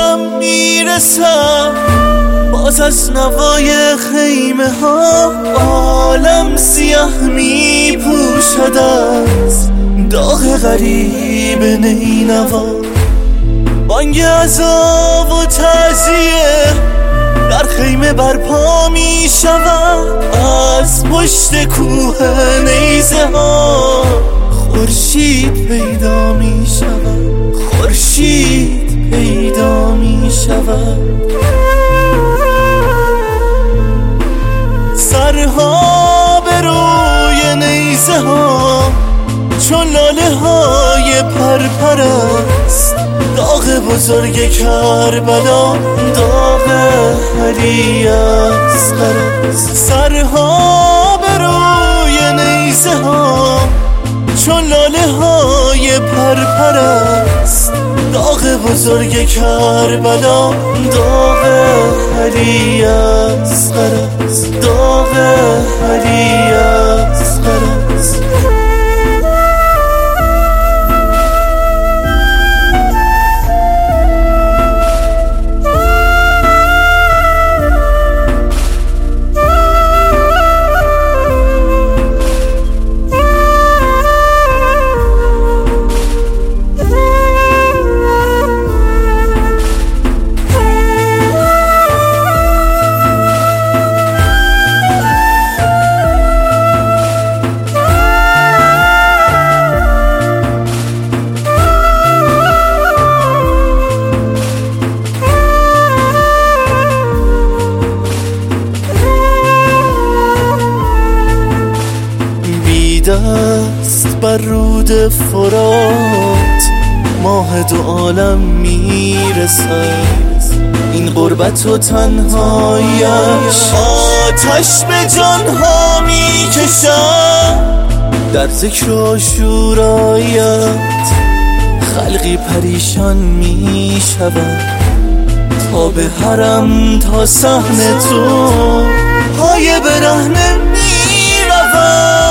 دارم میرسم، باز از نوای خیمه ها عالم سیاه میپوشد از داغ غریب نینوا. بانگ عذاب و تعزیه در خیمه برپا می شود، از پشت کوه نیزه ها خورشید پیدا می شود، خورشید پیدا می شود. سرها به روی نیزه ها چون لاله های پرپر است، داغ بزرگ کربلا، داغ علی اصغر است. سرها به روی نیزه ها چون لاله های پرپر است، داغ بزرگ کربلا، داغ علی اصغر است، داغ علی اصغر است. دست بر رود فرات ماه دو عالم میرسد، این غربت و تنهایش آتش به جانها میکشد. در ذکر و عاشورایت خلقی پریشان میشود، تا به حرم تا صحن تو پای برهنه میرود.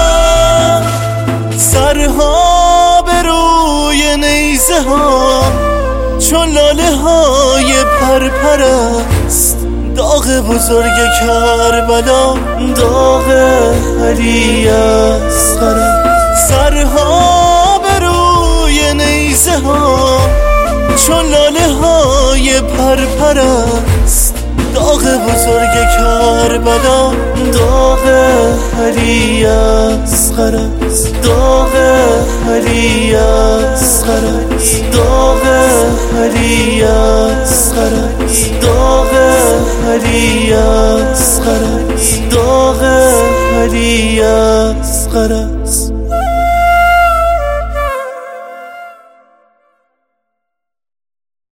سرها به روی نیزه ها چون لاله های پرپر است، داغ بزرگ کربلا، داغ علی اصغر است. سرها به روی نیزه ها چون لاله های پرپر است، داغ بزرگ کربلا، داغ علی اصغر است، داغ علی اصغر است، داغ علی اصغر است، داغ علی اصغر است، داغ علی اصغر است.